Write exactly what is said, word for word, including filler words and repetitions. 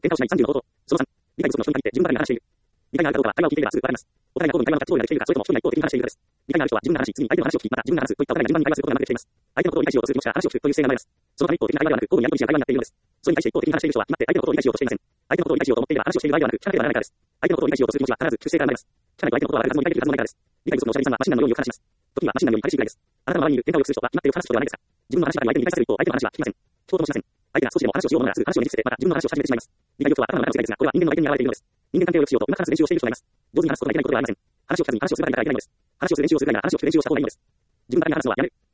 喧嘩をしないさんじゅうの方法。そのさん、理解不足の人に限って自分が誰に話している。理解があるかどうかは会話を聞いているがすぐわかります。お互いが討論に会話のキャッチボールができているか、それとも一人が一方的に話しているかです。理解がある人は自分が話し、次に相手の話を聞き、また自分が話すといったお互いが順番に会話することがなくできています。相手のことを理解しようとする気持ちが話を聞くという姿勢が生まれます。そのため一方的な会話ではなく、交互にやり取りし合う会話になっているのです。それに対して一方的に話している人は、決まって相手のことを理解しようとしていません。相手のことを理解しようと思っていれば話をしている場合ではなく、聞かなければならないからです。相手のことを理解しようとする気持ちは必ず不正から生まれます。聞かないと相手のことは分からずに理解できるはずもないからです。理解不足のおしゃべりさんはマシンガンのようによく話します。時にはマシンガンのように激しいぐらいです。あなたの周りにいる喧嘩をよくする人は決まってよく話す人ではないですか。自分の話ばかり相手に理解させる一方、相手の話は聞きません。聞こうともしません。相手が少しでも話をしようものならすぐ話をねじ伏せて、また自分の話を始めてしまいます。理解力は頭の中の世界ですが、これは人間の相手に現れているのです。人間関係を良くしようとうまく話す練習をしている人がいます。上手に話すことができないことではありません。話を聞かずに話をするばかりだからいけないのです。話をする練習をするからいけないのです。話を聞く練習をした方がいいのです。自分ばかり話すのはやめる。